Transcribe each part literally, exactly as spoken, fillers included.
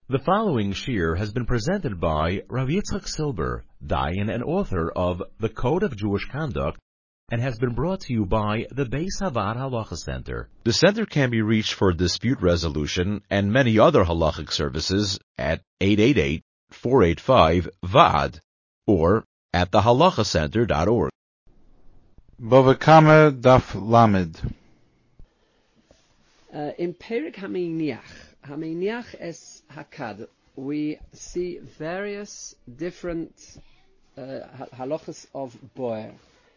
The following shir has been presented by Rav Yitzchak Silber, Dayan and author of The Code of Jewish Conduct, and has been brought to you by the Beis Havad Halacha Center. The center can be reached for dispute resolution and many other halachic services at eight eight eight, four eight five, V A D or at the halacha center dot org. Bava Kama Daf Lamed. Uh, in Perik Haminiach, Haminiach es Hakad, we see various different uh, halachas of boer.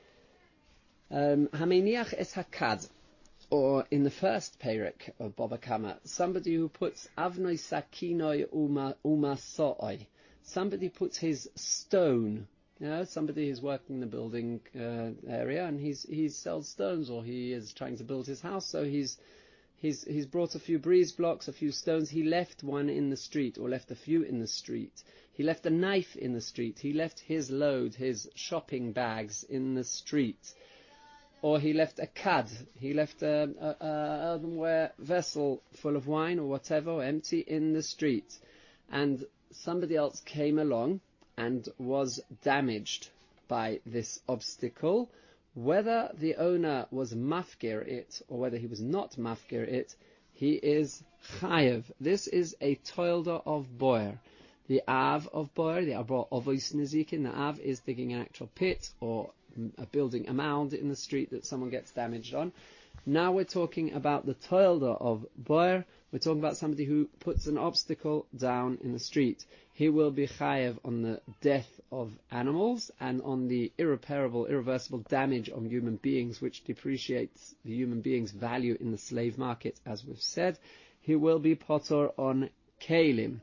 Um, Haminiach es Hakad, or in the first Perik of Bava Kama, somebody who puts Avnoi Sakinoi Uma Uma So'oi, somebody puts his stone. You know, somebody is working in the building uh, area and he's he sells stones, or he is trying to build his house, so he's He's, he's brought a few breeze blocks, a few stones. He left one in the street, or left a few in the street. He left a knife in the street. He left his load, his shopping bags in the street. Or he left a kad. He left a, a, a earthenware vessel full of wine or whatever, or empty, in the street. And somebody else came along and was damaged by this obstacle. Whether the owner was mafkir it, or whether he was not mafkir it, he is chayev. This is a toilder of boer. The av of boer, the abra ovois nizikin, the av is digging an actual pit, or a building a mound in the street that someone gets damaged on. Now we're talking about the toilder of boer. We're talking about somebody who puts an obstacle down in the street. He will be chayev on the death of animals and on the irreparable, irreversible damage of human beings, which depreciates the human being's value in the slave market, as we've said. He will be potter on kalim.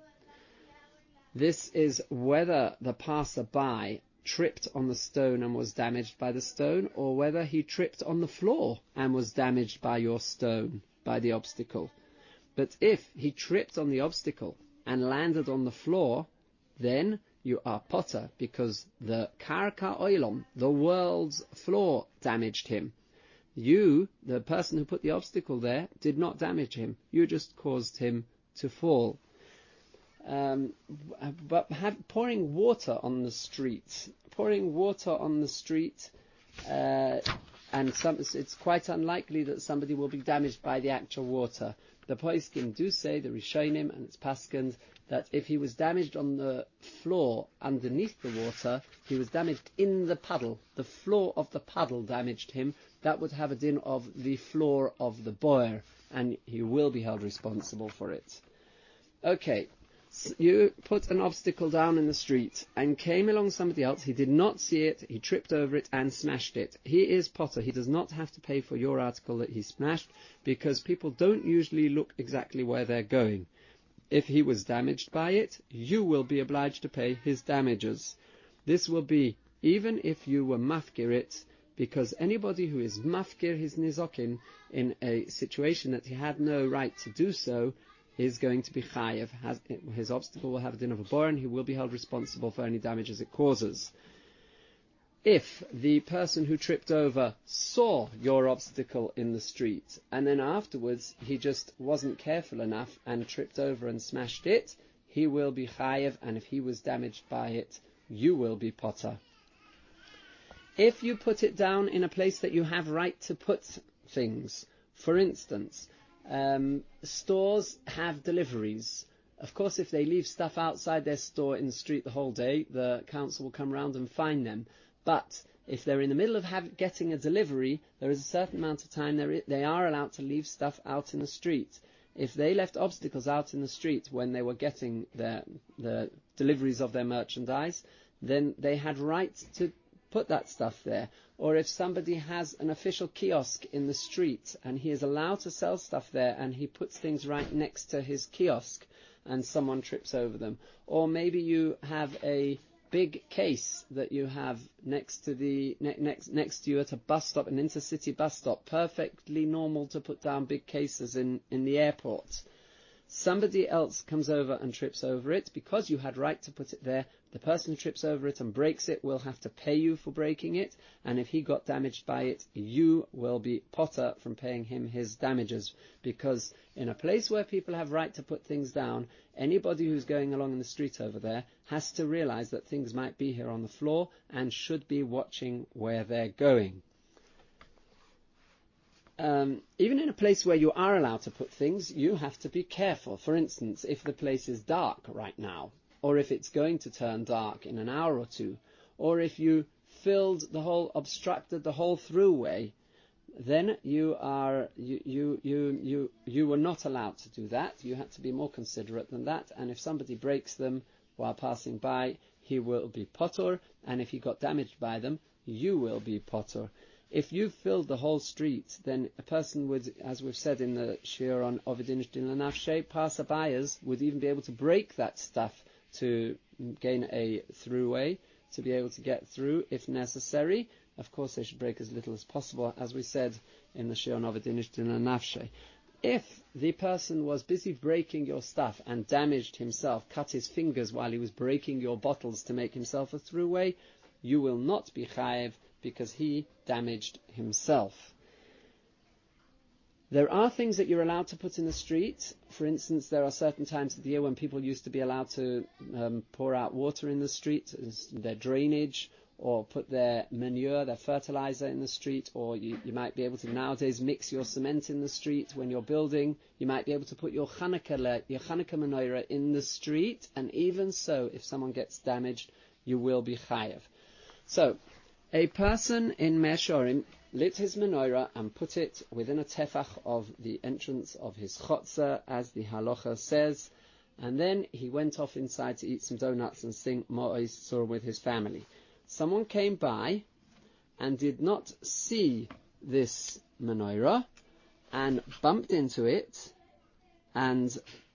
This is whether the passerby tripped on the stone and was damaged by the stone, or whether he tripped on the floor and was damaged by your stone, by the obstacle. But if he tripped on the obstacle and landed on the floor, then you are potter, because the karka oilom, the world's floor, damaged him. You, the person who put the obstacle there, did not damage him. You just caused him to fall. Um, but have, pouring water on the street, pouring water on the street, uh, and some, it's quite unlikely that somebody will be damaged by the actual water. The poskim do say, the Rishonim and its paskins, that if he was damaged on the floor underneath the water, he was damaged in the puddle. The floor of the puddle damaged him. That would have a din of the floor of the boer, and he will be held responsible for it. Okay. You put an obstacle down in the street and came along somebody else. He did not see it. He tripped over it and smashed it. He is potter. He does not have to pay for your article that he smashed, because people don't usually look exactly where they're going. If he was damaged by it, you will be obliged to pay his damages. This will be even if you were mafkir it, because anybody who is mafkir his nizokin in a situation that he had no right to do so is going to be chayev. Has, his obstacle will have a din of a boer, and he will be held responsible for any damages it causes. If the person who tripped over saw your obstacle in the street, and then afterwards he just wasn't careful enough and tripped over and smashed it, he will be chayev, and if he was damaged by it, you will be potter. If you put it down in a place that you have right to put things, for instance, Um, stores have deliveries. Of course, if they leave stuff outside their store in the street the whole day, the council will come round and fine them. But if they're in the middle of have, getting a delivery, there is a certain amount of time they are allowed to leave stuff out in the street. If they left obstacles out in the street when they were getting their, the deliveries of their merchandise, then they had right to put that stuff there. Or if somebody has an official kiosk in the street and he is allowed to sell stuff there, and he puts things right next to his kiosk and someone trips over them. Or maybe you have a big case that you have next to the ne- next next to you at a bus stop, an intercity bus stop. Perfectly normal to put down big cases in, in the airport. somebody else comes over and trips over it, because you had right to put it there, the person who trips over it and breaks it will have to pay you for breaking it, and if he got damaged by it, you will be potter from paying him his damages, because in a place where people have right to put things down, anybody who's going along in the street over there has to realize that things might be here on the floor and should be watching where they're going. Um, even in a place where you are allowed to put things, you have to be careful. For instance, if the place is dark right now, or if it's going to turn dark in an hour or two, or if you filled the whole, obstructed the whole throughway, then you are you you you you you were not allowed to do that. You had to be more considerate than that. And if somebody breaks them while passing by, he will be potter, and if he got damaged by them, you will be potter. If you filled the whole street, then a person would, as we've said in the Shir on Ovid Inish Din Lanafshe, passerbyers would even be able to break that stuff to gain a throughway, to be able to get through if necessary. Of course, they should break as little as possible, as we said in the Shir on Ovid Inish Din Lanafshe. If the person was busy breaking your stuff and damaged himself, cut his fingers while he was breaking your bottles to make himself a throughway, you will not be chayev, because he damaged himself. There are things that you're allowed to put in the street. For instance, there are certain times of the year when people used to be allowed to um, pour out water in the street, their drainage, or put their manure, their fertilizer in the street, or you, you might be able to nowadays mix your cement in the street when you're building. You might be able to put your Hanukkah, your Hanukkah menorah in the street, and even so, if someone gets damaged, you will be chayev. So, a person in Mea Shearim lit his menorah and put it within a tefach of the entrance of his chotzer, as the halacha says, and then he went off inside to eat some donuts and sing Ma'os Tzur with his family. Someone came by and did not see this menorah and bumped into it and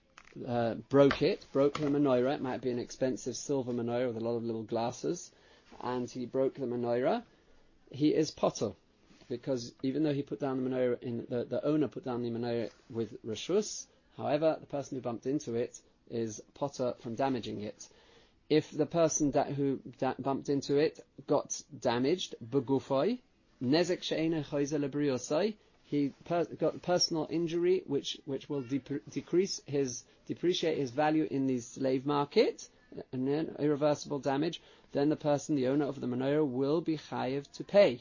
uh, broke it, broke the menorah. It might be an expensive silver menorah with a lot of little glasses, and he broke the menorah. He is potter, because even though he put down the menorah, in the, the owner put down the menorah with reshus, however, the person who bumped into it is potter from damaging it. If the person da- who da- bumped into it got damaged, begufoi, nezek she'ena choizer lebriosai, he per- got personal injury, which which will de- decrease his depreciate his value in the slave market, and then irreversible damage, then the person, the owner of the menorah, will be chayev to pay,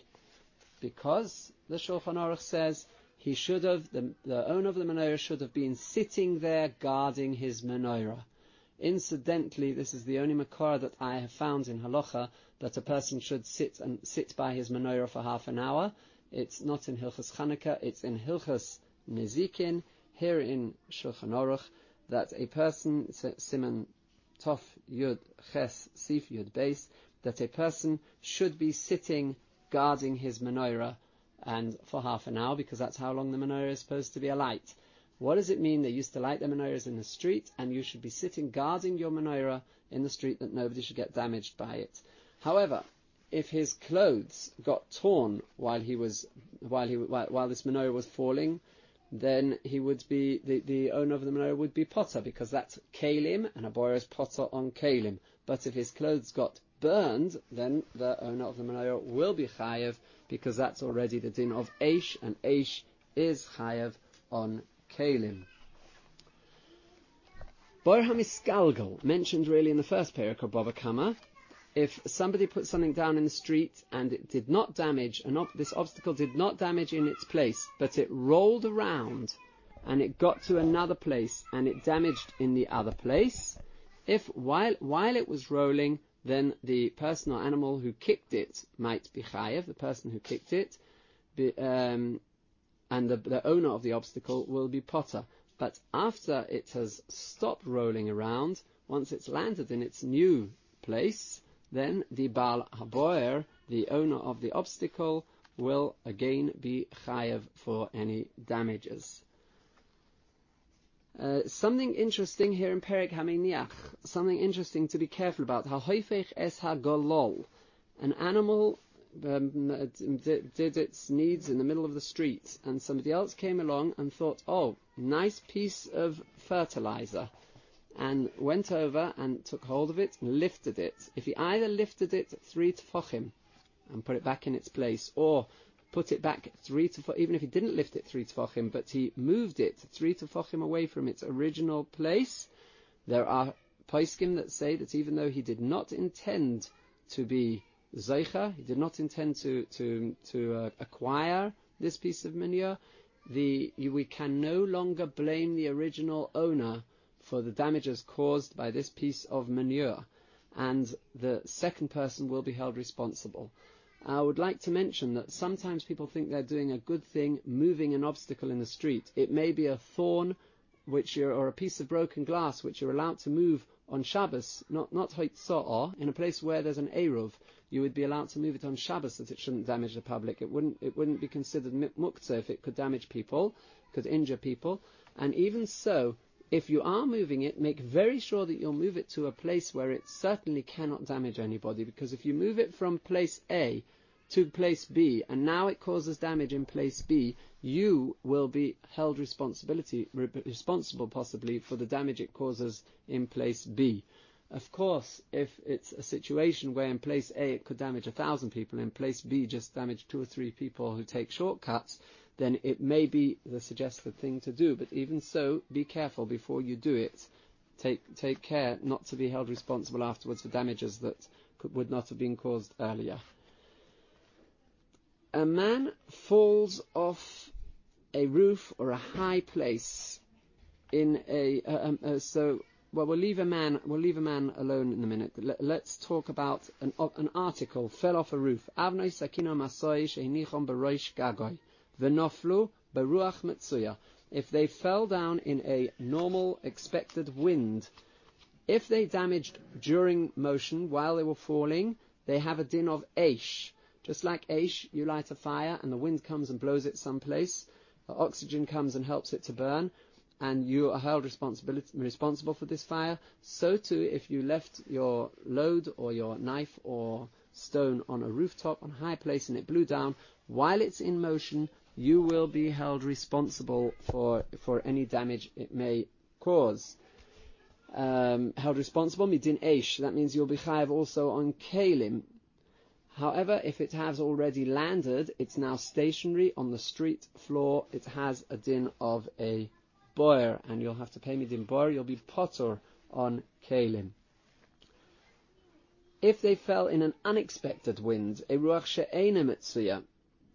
because the Shulchan Aruch says he should have the, the owner of the menorah should have been sitting there guarding his menorah. Incidentally, this is the only makor that I have found in halacha that a person should sit and sit by his menorah for half an hour. It's not in Hilchas Chanukah, it's in Hilchas Nezikin, here in Shulchan Aruch, that a person, Siman Tov Yud Ches Sif Yud Beis, that a person should be sitting guarding his menorah and for half an hour, because that's how long the menorah is supposed to be alight. What does it mean? They used to light their menorahs in the street, and you should be sitting guarding your menorah in the street that nobody should get damaged by it. However, if his clothes got torn while he was while he while, while this menorah was falling, then he would be the, the owner of the menorah would be potter, because that's kalim, and a boy is potter on kalim. But if his clothes got burned, then the owner of the menorah will be chayev, because that's already the din of eish, and eish is chayev on kalim. Boer hamiskalgal, mentioned really in the first parak of Bava Kama. If somebody put something down in the street and it did not damage, an ob- this obstacle did not damage in its place, but it rolled around and it got to another place and it damaged in the other place, if while while it was rolling, then the person or animal who kicked it might be chayev, the person who kicked it, be, um, and the, the owner of the obstacle will be potter. But after it has stopped rolling around, once it's landed in its new place, then the Baal Haboer, the owner of the obstacle, will again be chayev for any damages. Uh, something interesting here in Perek Haminiach, something interesting to be careful about. Ha'hoifech es ha'golol, an animal um, did, did its needs in the middle of the street, and somebody else came along and thought, oh, nice piece of fertilizer, and went over and took hold of it and lifted it. If he either lifted it three tefachim and put it back in its place, or put it back three tefachim, even if he didn't lift it three tefachim, but he moved it three tefachim away from its original place, there are poskim that say that even though he did not intend to be zeicha, he did not intend to to to uh, acquire this piece of manure, the we can no longer blame the original owner for the damages caused by this piece of manure, and the second person will be held responsible. I would like to mention that sometimes people think they're doing a good thing moving an obstacle in the street. It may be a thorn which you're, or a piece of broken glass which you're allowed to move on Shabbos, not not Hoitza'ah, in a place where there's an Eruv. You would be allowed to move it on Shabbos that it shouldn't damage the public. It wouldn't it wouldn't be considered muktzah if it could damage people, could injure people. And even so, if you are moving it, make very sure that you'll move it to a place where it certainly cannot damage anybody, because if you move it from place A to place B, and now it causes damage in place B, you will be held responsibility, re- responsible possibly for the damage it causes in place B. Of course, if it's a situation where in place A it could damage a thousand people, in place B just damage two or three people who take shortcuts, then it may be the suggested thing to do. But even so, be careful before you do it. Take take care not to be held responsible afterwards for damages that could, would not have been caused earlier. A man falls off a roof or a high place in a uh, um, uh, so well we'll leave a man we'll leave a man alone in a minute. Let, let's talk about an uh, an article. Fell off a roof. Avnoi sakino masoi sheinichom beroish gagoy v'noflu beruach metzuya. If they fell down in a normal expected wind, if they damaged during motion while they were falling, they have a din of eish. Just like eish, you light a fire and the wind comes and blows it someplace, the oxygen comes and helps it to burn, and you are held responsible for this fire. So too, if you left your load or your knife or stone on a rooftop, on a high place, and it blew down, while it's in motion, you will be held responsible for for any damage it may cause. Um, held responsible, midin eish, that means you'll be chayav also on kalim. However, if it has already landed, it's now stationary on the street floor, it has a din of a boer, and you'll have to pay me din boer, you'll be potter on kalim. If they fell in an unexpected wind, a ruach she'eina metzuya,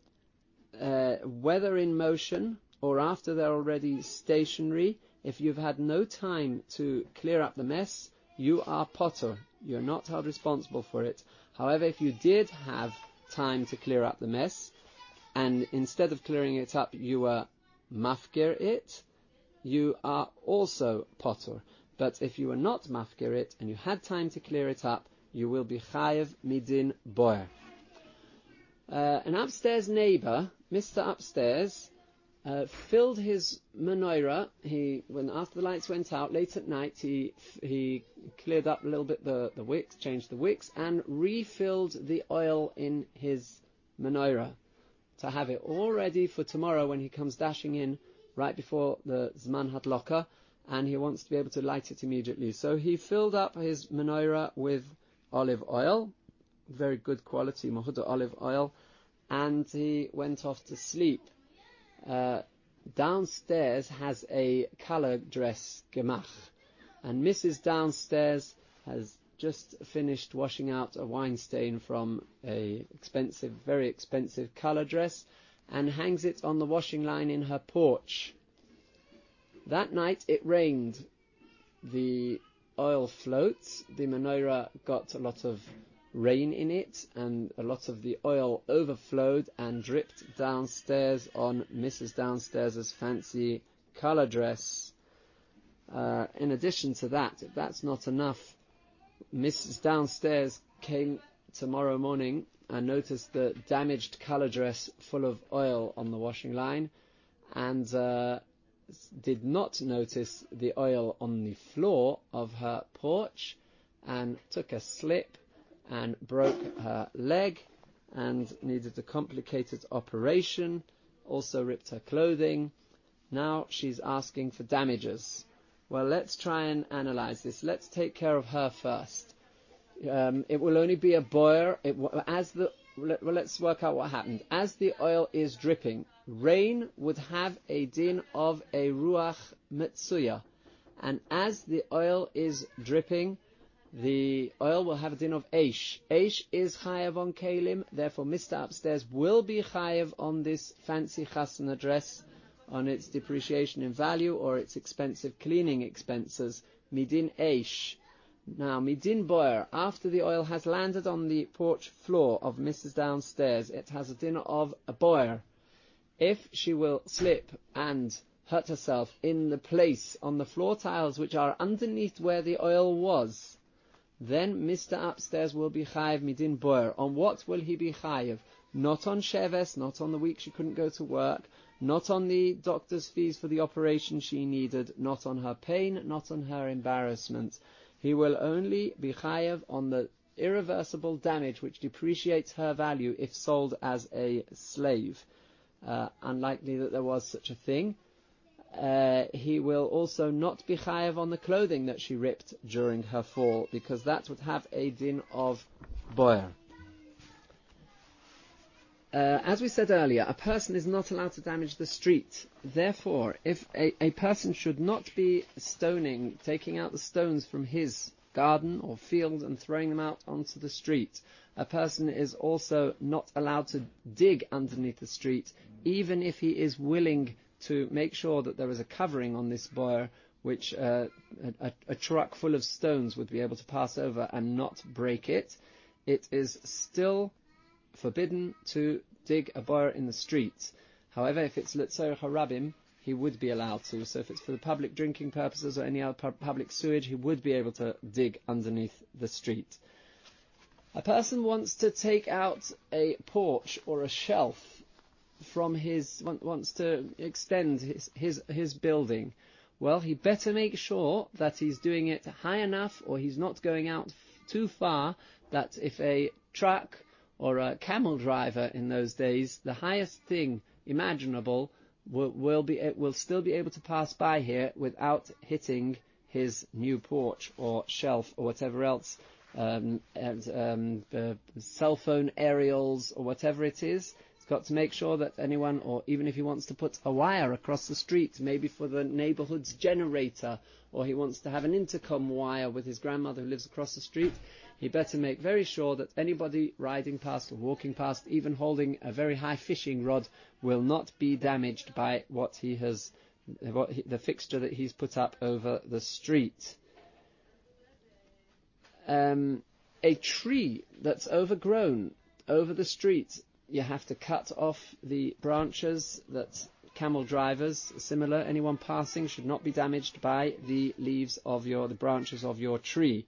whether in motion or after they're already stationary, if you've had no time to clear up the mess, you are potter. You're not held responsible for it. However, if you did have time to clear up the mess, and instead of clearing it up, you were mafkir it, you are also potter. But if you were not mafkir it, and you had time to clear it up, you will be chayav midin boer. Uh, an upstairs neighbour, Mister Upstairs, Uh, filled his menorah. He, when after the lights went out late at night, he he cleared up a little bit the, the wicks, changed the wicks, and refilled the oil in his menorah to have it all ready for tomorrow when he comes dashing in right before the Zman Hadloka, and he wants to be able to light it immediately. So he filled up his menorah with olive oil, very good quality Mahuda olive oil, and he went off to sleep. Uh, downstairs has a colour dress gemach, and Missus Downstairs has just finished washing out a wine stain from a expensive, very expensive colour dress, and hangs it on the washing line in her porch. That night it rained. The oil floats. The menorah got a lot of rain in it, and a lot of the oil overflowed and dripped downstairs on Missus Downstairs' fancy colour dress. Uh, in addition to that, if that's not enough, Missus Downstairs came tomorrow morning and noticed the damaged colour dress full of oil on the washing line, and uh, did not notice the oil on the floor of her porch, and took a slip and broke her leg, and needed a complicated operation, also ripped her clothing. Now she's asking for damages. Well, let's try and analyze this. Let's take care of her first. Um, it will only be a boer. It, as the well, let's work out what happened. As the oil is dripping, rain would have a din of a ruach metzuya, and as the oil is dripping, the oil will have a din of eish. Eish is chayav on kelim, therefore Mister Upstairs will be chayav on this fancy chasana dress, on its depreciation in value or its expensive cleaning expenses. Midin eish. Now, midin boer, after the oil has landed on the porch floor of Missus Downstairs, it has a din of a boer. If she will slip and hurt herself in the place on the floor tiles which are underneath where the oil was, then Mister Upstairs will be chayiv midin boer. On what will he be chayiv? Not on sheves, not on the week she couldn't go to work, not on the doctor's fees for the operation she needed, not on her pain, not on her embarrassment. He will only be chayav on the irreversible damage which depreciates her value if sold as a slave. Uh, unlikely that there was such a thing. Uh, he will also not be chayav on the clothing that she ripped during her fall, because that would have a din of boer. Uh, as we said earlier, a person is not allowed to damage the street. Therefore, if a, a person should not be stoning, taking out the stones from his garden or field and throwing them out onto the street, a person is also not allowed to dig underneath the street, even if he is willing to make sure that there is a covering on this boer, which uh, a, a truck full of stones would be able to pass over and not break it. It is still forbidden to dig a boer in the street. However, if it's L'tzorech HaRabim, he would be allowed to. So if it's for the public drinking purposes or any other pu- public sewage, he would be able to dig underneath the street. A person wants to take out a porch or a shelf from his, wants to extend his, his, his building. Well, he better make sure that he's doing it high enough, or he's not going out too far, that if a truck or a camel driver in those days, the highest thing imaginable, will, will be it will still be able to pass by here without hitting his new porch or shelf or whatever else, um, and, um, uh, cell phone aerials or whatever it is. He's got to make sure that anyone, or even if he wants to put a wire across the street, maybe for the neighborhood's generator, or he wants to have an intercom wire with his grandmother who lives across the street, he better make very sure that anybody riding past or walking past, even holding a very high fishing rod, will not be damaged by what he has, what he, the fixture that he's put up over the street. Um, a tree that's overgrown over the street, you have to cut off the branches that camel drivers, similar, anyone passing should not be damaged by the leaves of your, the branches of your tree.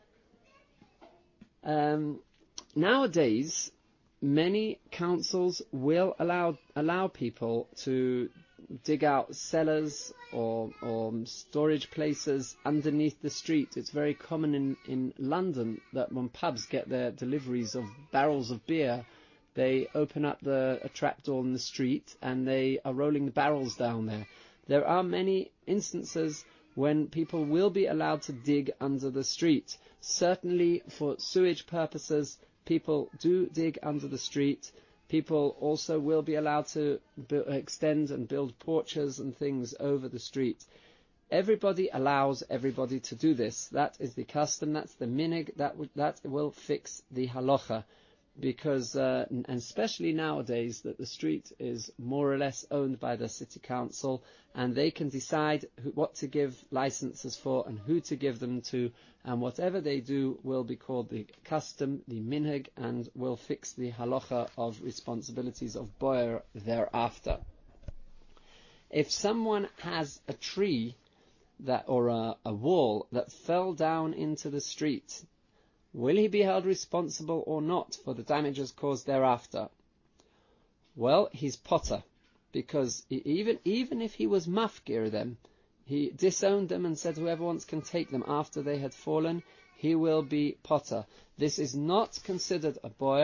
Um, nowadays, many councils will allow allow people to dig out cellars or, or storage places underneath the street. It's very common in, in London that when pubs get their deliveries of barrels of beer, they open up the a trapdoor in the street and they are rolling the barrels down there. There are many instances when people will be allowed to dig under the street. Certainly for sewage purposes, people do dig under the street. People also will be allowed to bu- extend and build porches and things over the street. Everybody allows everybody to do this. That is the custom, that's the minig, that, w- that will fix the halacha. Because, uh, and especially nowadays, that the street is more or less owned by the city council, and they can decide who, what to give licenses for and who to give them to, and whatever they do will be called the custom, the minhag, and will fix the halacha of responsibilities of boer thereafter. If someone has a tree that or a, a wall that fell down into the street, will he be held responsible or not for the damages caused thereafter? Well, he's potter, because he, even even if he was mafkir them, he disowned them and said whoever wants can take them after they had fallen, he will be potter. This is not considered a boer,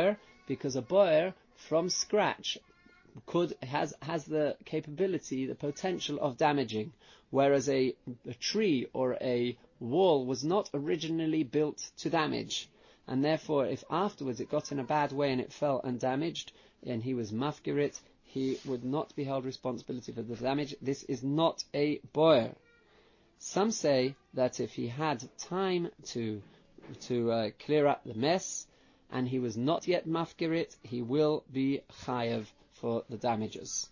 because a boer from scratch could has has the capability, the potential of damaging, whereas a, a tree or a wall was not originally built to damage, and therefore if afterwards it got in a bad way and it fell and damaged, and he was mafkirit, he would not be held responsibility for the damage. This is not a boer. Some say that if he had time to to uh, clear up the mess, and he was not yet mafkirit, he will be chayav for the damages.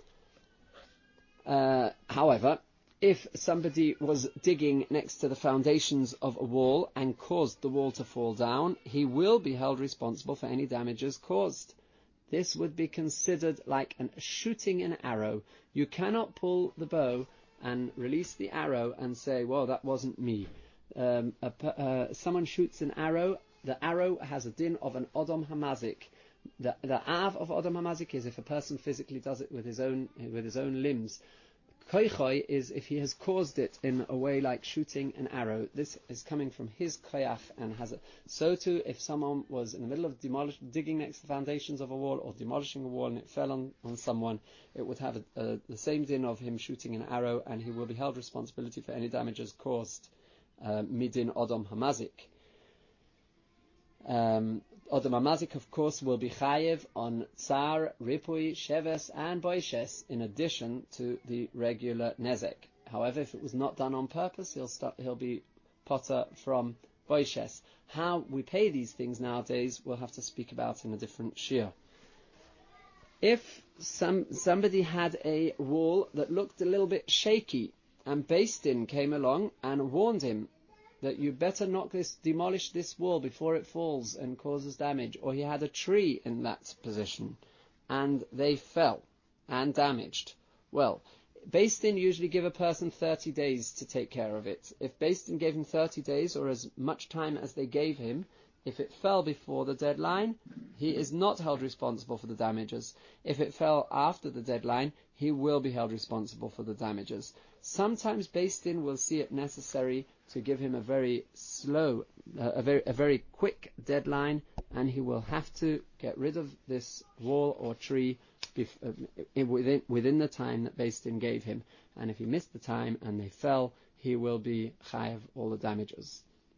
Uh, however, if somebody was digging next to the foundations of a wall and caused the wall to fall down, he will be held responsible for any damages caused. This would be considered like an shooting an arrow. You cannot pull the bow and release the arrow and say, well, that wasn't me. Um, a, uh, someone shoots an arrow, the arrow has a din of an Odom Hamazik. The, the Av of Odom Hamazik is if a person physically does it with his own with his own limbs. Koichoi is if he has caused it in a way like shooting an arrow. This is coming from his koyach and has a. So too, if someone was in the middle of demolish, digging next to the foundations of a wall or demolishing a wall and it fell on, on someone, it would have a, a, the same din of him shooting an arrow, and he will be held responsibility for any damages caused. Uh, midin Odom Hamazik. Um, Odom Hamazik, of course, will be chayev on tsar, ripui, sheves, and boishes, in addition to the regular nezek. However, if it was not done on purpose, he'll start, he'll be potter from boishes. How we pay these things nowadays, we'll have to speak about in a different shiur. If some somebody had a wall that looked a little bit shaky, and Beis Din came along and warned him that you better not this, demolish this wall before it falls and causes damage, or he had a tree in that position, and they fell and damaged. Well, Beis Din usually give a person thirty days to take care of it. If Beis Din gave him thirty days, or as much time as they gave him, if it fell before the deadline, he is not held responsible for the damages. If it fell after the deadline, he will be held responsible for the damages. Sometimes Beis Din will see it necessary to give him a very slow, uh, a very a very quick deadline, and he will have to get rid of this wall or tree bef- uh, within within the time that Beis Din gave him. And if he missed the time and they fell, he will be chayav all the damages.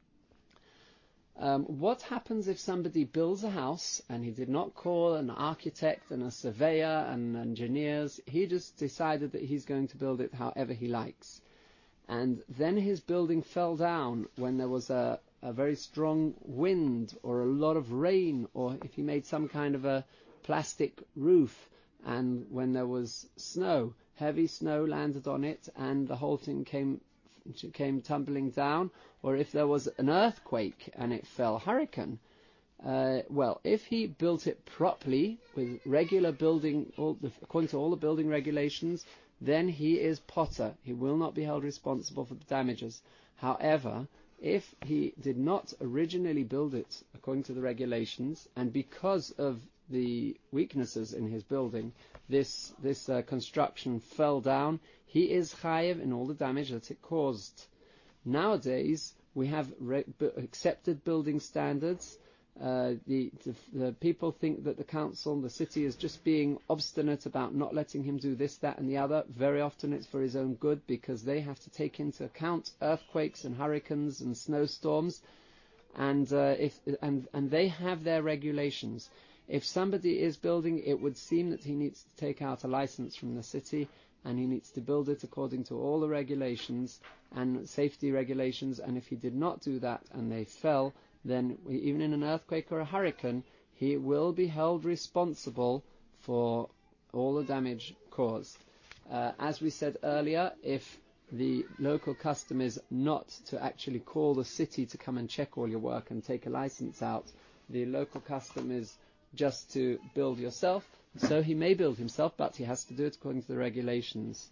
Um, what happens if somebody builds a house and he did not call an architect and a surveyor and engineers? He just decided that he's going to build it however he likes. And then his building fell down when there was a, a very strong wind or a lot of rain, or if he made some kind of a plastic roof, and when there was snow, heavy snow landed on it and the whole thing came came tumbling down, or if there was an earthquake and it fell, hurricane. Uh, well, if he built it properly with regular building, all the, according to all the building regulations, then he is potter. He will not be held responsible for the damages. However, if he did not originally build it according to the regulations, and because of the weaknesses in his building, this this uh, construction fell down, he is chayev in all the damage that it caused. Nowadays, we have re- b- accepted building standards. Uh, the, the, the people think that the council, the city, is just being obstinate about not letting him do this, that, and the other. Very often it's for his own good, because they have to take into account earthquakes and hurricanes and snowstorms, and uh, if and and they have their regulations. If somebody is building, it would seem that he needs to take out a license from the city, and he needs to build it according to all the regulations and safety regulations. And if he did not do that and they fell, then even in an earthquake or a hurricane, he will be held responsible for all the damage caused. Uh, as we said earlier, if the local custom is not to actually call the city to come and check all your work and take a license out, the local custom is just to build yourself. So he may build himself, but he has to do it according to the regulations.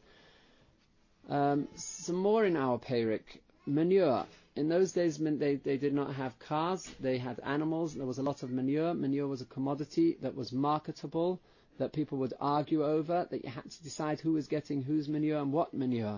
Um, some more in our Peirik. Manure. In those days, they, they did not have cars, they had animals, there was a lot of manure. Manure was a commodity that was marketable, that people would argue over, that you had to decide who was getting whose manure and what manure.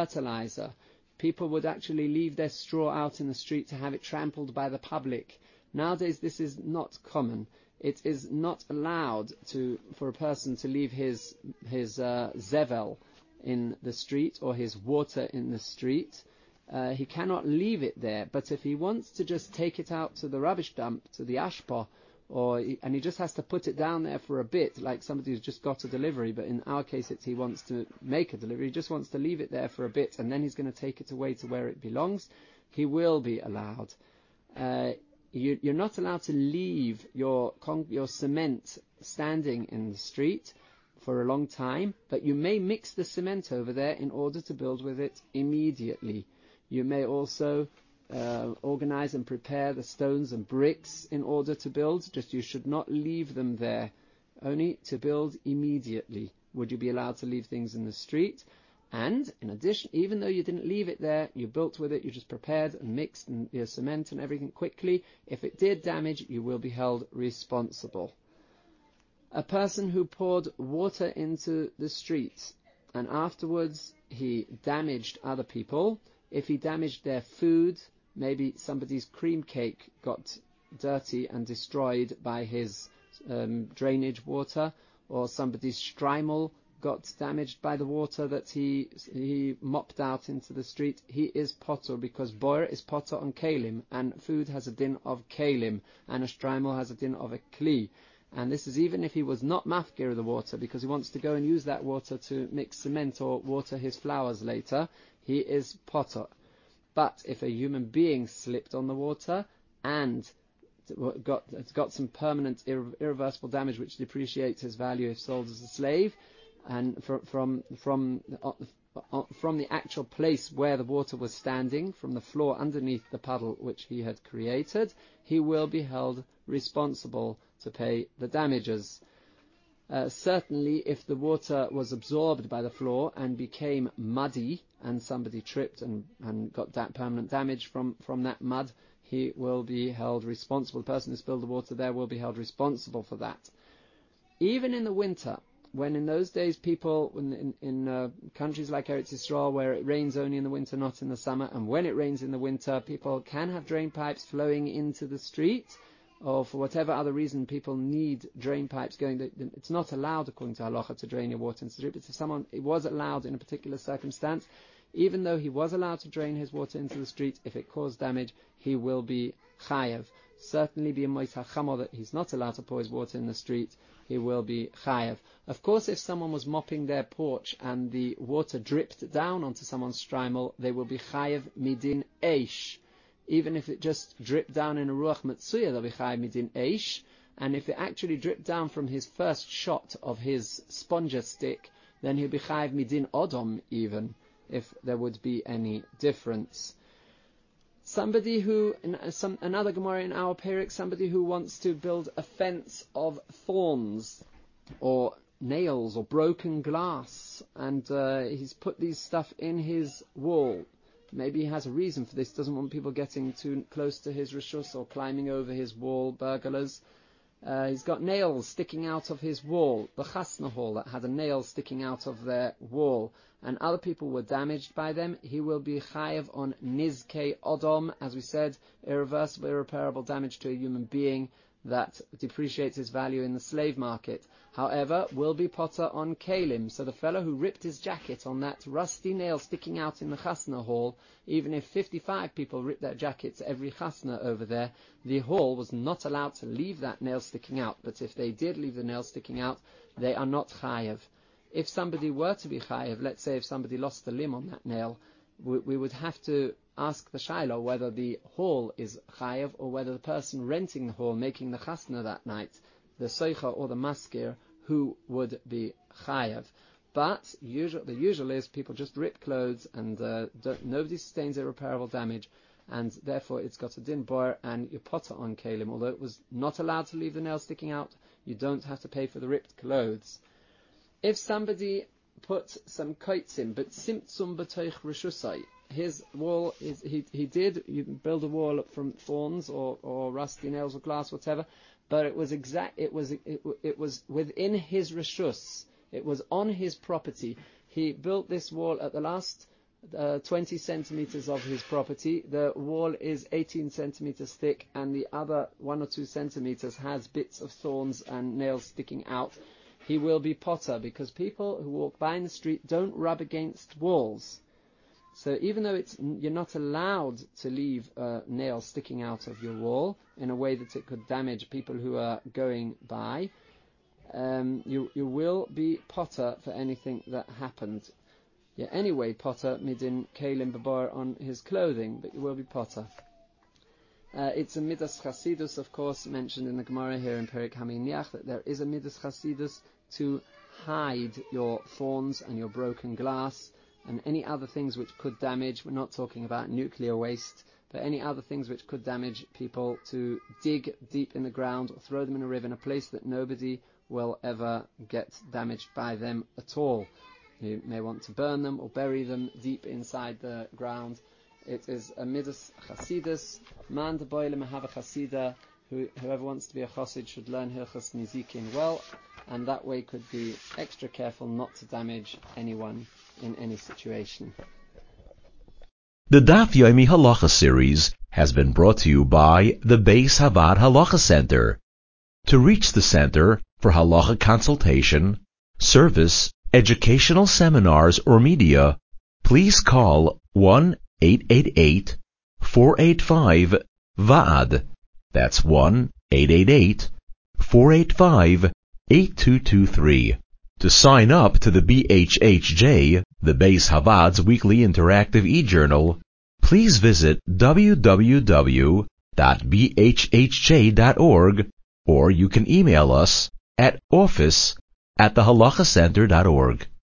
Fertilizer. People would actually leave their straw out in the street to have it trampled by the public. Nowadays this is not common. It is not allowed to for a person to leave his his uh, zevel in the street or his water in the street. Uh, he cannot leave it there, but if he wants to just take it out to the rubbish dump, to the ashpa, or he, and he just has to put it down there for a bit, like somebody who's just got a delivery, but in our case it's he wants to make a delivery, he just wants to leave it there for a bit, and then he's going to take it away to where it belongs, he will be allowed. Uh, you, you're not allowed to leave your con- your cement standing in the street for a long time, but you may mix the cement over there in order to build with it immediately. You may also uh, organize and prepare the stones and bricks in order to build, just you should not leave them there, only to build immediately. Would you be allowed to leave things in the street? And in addition, even though you didn't leave it there, you built with it, you just prepared and mixed and your cement and everything quickly, if it did damage, you will be held responsible. A person who poured water into the street and afterwards he damaged other people, if he damaged their food, maybe somebody's cream cake got dirty and destroyed by his um, drainage water, or somebody's streimel got damaged by the water that he he mopped out into the street, he is potter, because boer is potter on kalim, and food has a din of kalim, and a streimel has a din of a kli. And this is even if he was not mafkir of the water, because he wants to go and use that water to mix cement or water his flowers later, he is potter. But if a human being slipped on the water and got got some permanent irre- irreversible damage which depreciates his value if sold as a slave, and from from from uh, from the actual place where the water was standing, from the floor underneath the puddle which he had created, he will be held responsible to pay the damages. Uh, certainly, if the water was absorbed by the floor and became muddy, and somebody tripped and, and got that permanent damage from, from that mud, he will be held responsible. The person who spilled the water there will be held responsible for that. Even in the winter, when in those days people, in, in uh, countries like Eretz Yisrael, where it rains only in the winter, not in the summer, and when it rains in the winter, people can have drain pipes flowing into the street, or for whatever other reason people need drain pipes going. It's not allowed according to halacha to drain your water into the street, but if someone it was allowed in a particular circumstance, even though he was allowed to drain his water into the street, if it caused damage, he will be chayav. Certainly be a mois hachamo that he's not allowed to pour his water in the street, he will be chayav. Of course, if someone was mopping their porch and the water dripped down onto someone's streimel, they will be chayav midin eish. Even if it just dripped down in a ruach matsuya, they'll be chayav midin eish. And if it actually dripped down from his first shot of his sponger stick, then he'll be chayav midin odom even, if there would be any difference. Somebody who, in some, another Gemara in our Perek, somebody who wants to build a fence of thorns, or nails, or broken glass, and uh, he's put these stuff in his wall. Maybe he has a reason for this, doesn't want people getting too close to his rishus, or climbing over his wall, burglars. Uh, he's got nails sticking out of his wall, the chasna hall that had a nail sticking out of their wall, and other people were damaged by them. He will be chayav on nizkei odom, as we said, irreversible, irreparable damage to a human being that depreciates his value in the slave market. However, will be potter on kalim. So the fellow who ripped his jacket on that rusty nail sticking out in the chasna hall, even if fifty-five people ripped their jackets every chasna over there, the hall was not allowed to leave that nail sticking out. But if they did leave the nail sticking out, they are not chayav. If somebody were to be chayav, let's say if somebody lost the limb on that nail, we, we would have to ask the shaila whether the hall is chayav, or whether the person renting the hall, making the chasna that night, the soicha or the maskir, who would be chayav. But usual, the usual is people just rip clothes and uh, nobody sustains irreparable damage, and therefore it's got a din boer and you potter on kalim. Although it was not allowed to leave the nail sticking out, you don't have to pay for the ripped clothes. If somebody put some koitzim, but simtsum b'toich rishusai, his wall is he he did you build a wall from thorns or, or rusty nails or glass, whatever, but it was exact it was it, it was within his rishus, it was on his property. He built this wall at the last uh, twenty centimeters of his property, the wall is eighteen centimeters thick, and the other one or two centimeters has bits of thorns and nails sticking out, he will be potter, because people who walk by in the street don't rub against walls. So even though it's you're not allowed to leave a nail sticking out of your wall in a way that it could damage people who are going by, um, you you will be potter for anything that happened. Yeah, anyway, potter midin kalim babar on his clothing, but you will be potter. Uh, it's a midas chasidus, of course, mentioned in the Gemara here in Perek Haminiach, that there is a midas chasidus to hide your thorns and your broken glass and any other things which could damage. We're not talking about nuclear waste, but any other things which could damage people, to dig deep in the ground or throw them in a river in a place that nobody will ever get damaged by them at all. You may want to burn them or bury them deep inside the ground. It is a midas chasidus. Man de boile mehava chasida. Whoever wants to be a chassid should learn Hilchas Nizikin well, and that way could be extra careful not to damage anyone in any situation. The Daf Yomi Halacha series has been brought to you by the Beis Havad Halacha Center. To reach the center for halacha consultation, service, educational seminars, or media, please call one eight eight eight, four eight five, V A D. That's one eight eight eight, four eight five, eight two two three. To sign up to the B H H J, the Beis Havad's weekly interactive e-journal, please visit w w w dot b h h j dot org, or you can email us at office at the halacha center dot org.